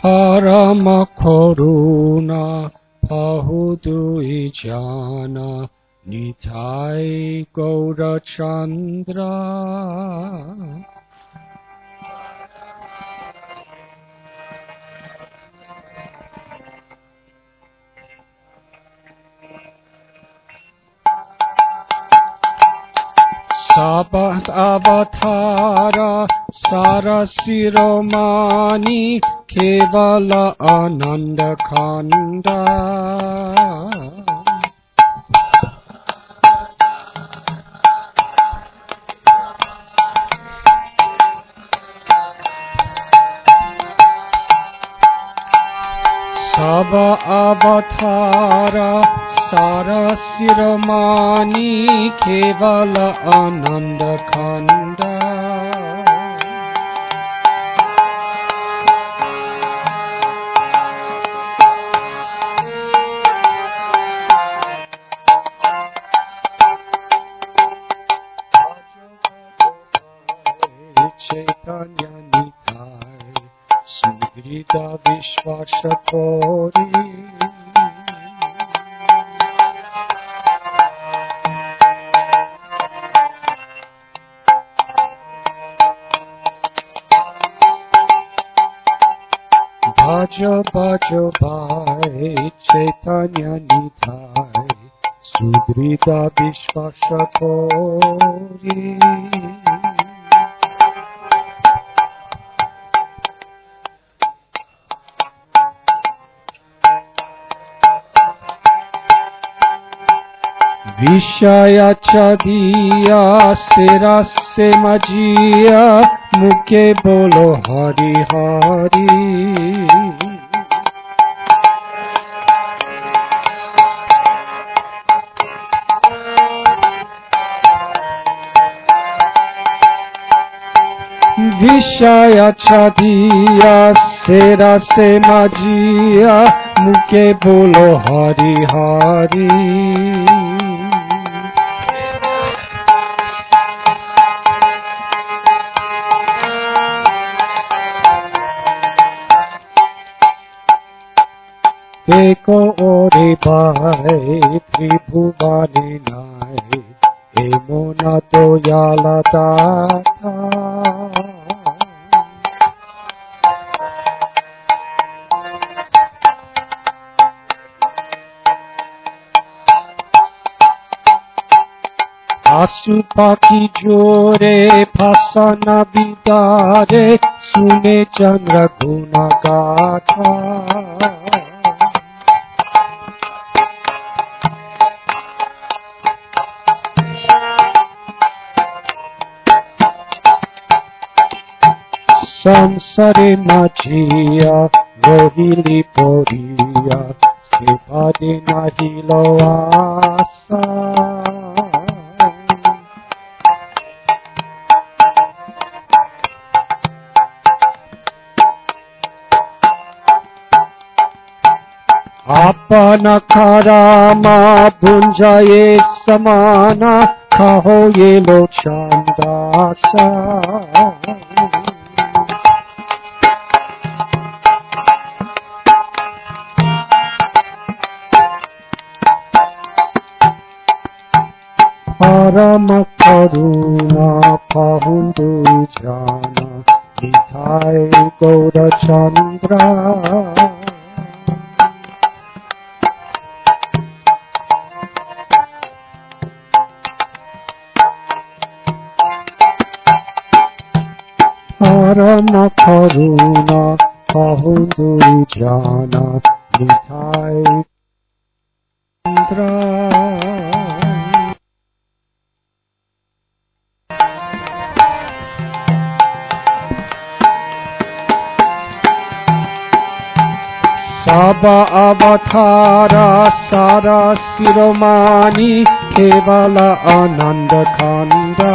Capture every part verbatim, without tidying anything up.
परम करुणा बहुदुई जना Nitai Gaurachandra Sabat avatara sarasiromani kevala ananda khanda Saba avatara sarasiromani kevala ananda khanda Chaitanya Nitai Sudrita Vishvashatori Bhaja Bhaja Bhai Chaitanya Nitai Sudrita Vishvashatori Vishaya chadiya sirase majiya mukhe bolo hari hari Vishaya chadiya sirase majiya mukhe bolo hari hari Eko ore bhai tribhuvane nai emona doyala datha Asu paki jore phasana bidare sune chandra guna gatha Samsare majiya rohili poriya sivade nahi loasa Apana karama bunjaye samana kaho ye lo chandasa Parama karuna pahundu jana nitai gaurachandra Parama karuna pahundu jana nitai gaurachandra Saba avatara sara siromani kevala ananda khanda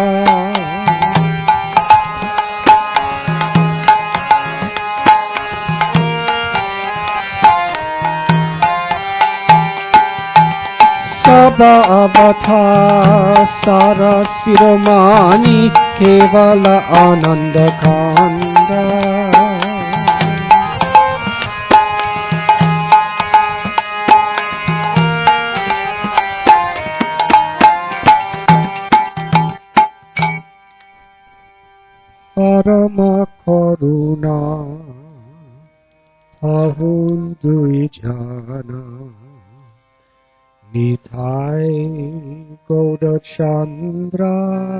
Saba avatara sara siromani kevala ananda khanda Parama Karuna Pahundui Jana Nitai Goda Chandra